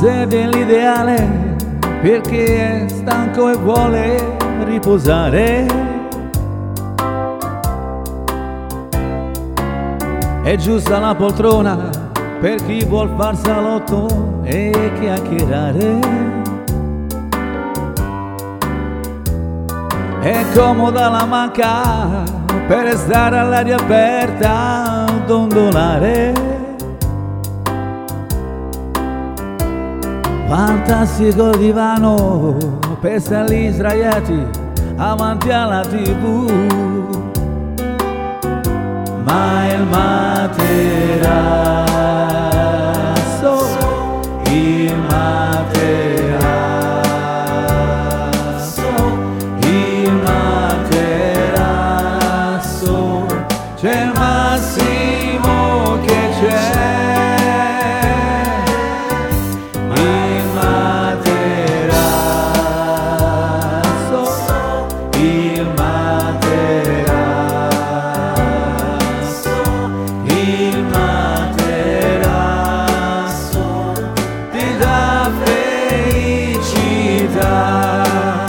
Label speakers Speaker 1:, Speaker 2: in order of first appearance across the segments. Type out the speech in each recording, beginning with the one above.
Speaker 1: sedia è l'ideale per chi è stanco e vuole riposare. È giusta la poltrona per chi vuol far salotto e chiacchierare. È comoda la manca per stare all'aria aperta, dondolare. Fantastico divano per stare lì sdraiati avanti alla TV. Ma il materasso, il materasso, il materasso, c'è il massimo che c'è. Il materasso, il materasso, il materasso ti dà felicità.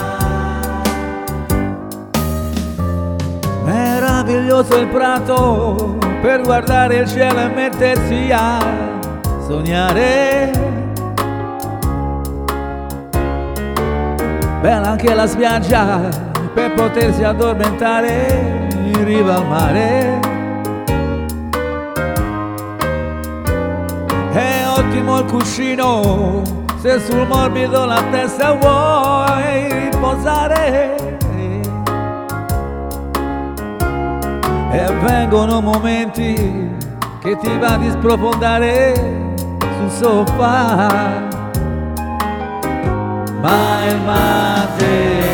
Speaker 1: Meraviglioso il prato per guardare il cielo e mettersi a sognare. Bella anche la spiaggia per potersi addormentare in riva al mare. È ottimo il cuscino se sul morbido la testa vuoi riposare. E vengono momenti che ti va di sprofondare sul sofà. Ma il materasso,